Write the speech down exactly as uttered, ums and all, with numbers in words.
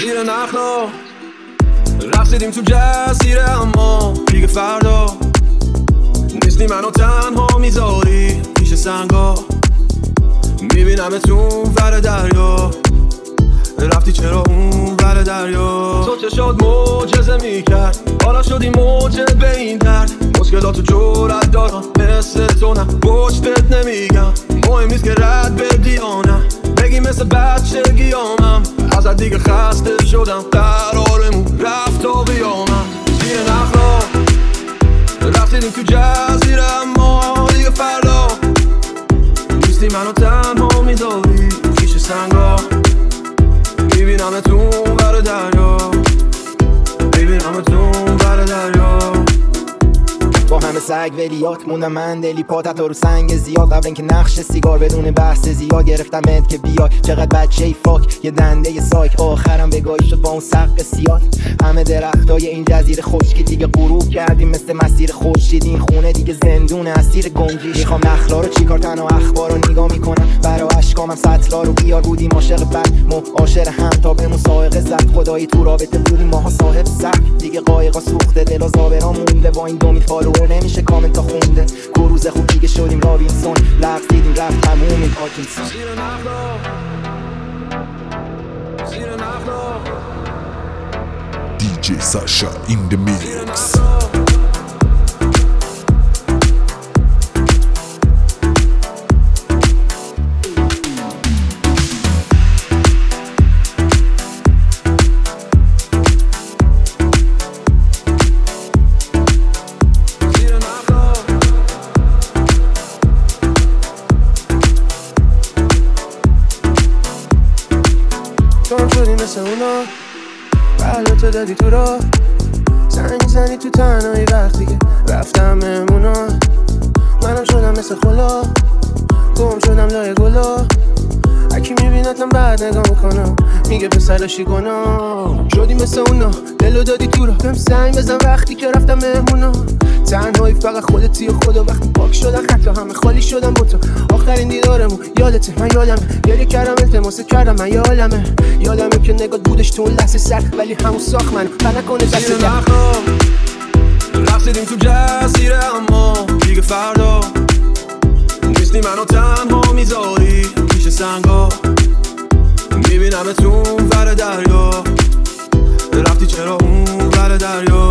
زیر نخلا رفتیم تو جزیره، اما دیگه فردا نیستی منو تنها میذاری پیش سنگا. میبینم تو ور دریا، رفتی چرا اون ور دریا؟ تو چه شد معجزه میکرد، حالا شدی موجه به این درد. مشکلاتو جرأت دارم مثل تو نه، پشتت نمیگم. مهم نیست که رد بدی یا نه، بگی مثل بچگی آمم. ازت دیگه خسته شدم، قرارمون رفت تا بیامم. زیر نخلا رفتیم تو جزیره، اما دیگه فردا نیستی منو تنها میذاری پیش سنگا. میبینم تو ور دریا، میبینم تو ور دریا. با همه سگ ولیات موندم من دلی پاتت رو سنگ زیاد. قبل اینکه نقش سیگار بدون بحث زیاد گرفتم ات که بیای. چقدر بچه ای فاک، یه دنده ی سایک. آخرم بگاهی شد با اون سق سیاد. همه درختای این جزیره خشکی دیگه غروب کردیم، مثل مسیر خورشید. این خونه دیگه زندون اسیر گنجیش. میخوام نخلا رو چیکار، تنها اخبار رو نگاه میکنم. برا اشکامم سطلا رو بیار. بودیم عاشق بد معاشر هم تا به مسائقه زد. خدایی تو رابطه بودیم ماها صاحب سگ. دیگه قایقا سوخته، دل و زابرا مونده. با این دو میل فالوور نمیشه کامنت تا خونده. کروز خوب دیگه شدیم رابینسون، لغز دیدیم رفت تموم این پارکینسون. زیر نخلا زیر نخلا دی جی Sasha in the mix. تو شدی مثل اونا، قلبتو دادی تو را. زنگ زنی تو تنهایی وقتی که رفتم مهمونا. منم شدم مثل خلا، گم شدم لای گلا. اکی میبینتم بعد نگاه میکنم، میگه پسرشی گناه. شدی مثل اونا، دلو دادی تو را. بهم زنگ بزن وقتی که رفتم مهمونا. تنهایی فقط خودتی و خدا. وقتی پاک شدن خطا همه خالی شدن با تو. آخرین دیدارمون یادته، من یادمه. گریه کردم التماس کردم، من یادمه. یادمه که نگات بودش تو اون لحظه سر، ولی همون ساخت منو پنه کنه دست زیر در. نخلا رفتیم تو جزیره، اما دیگه فردا نیستی منو تنها میذاری پیش سنگا. میبینم تو ور دریا، رفتی چرا اون ور دریا؟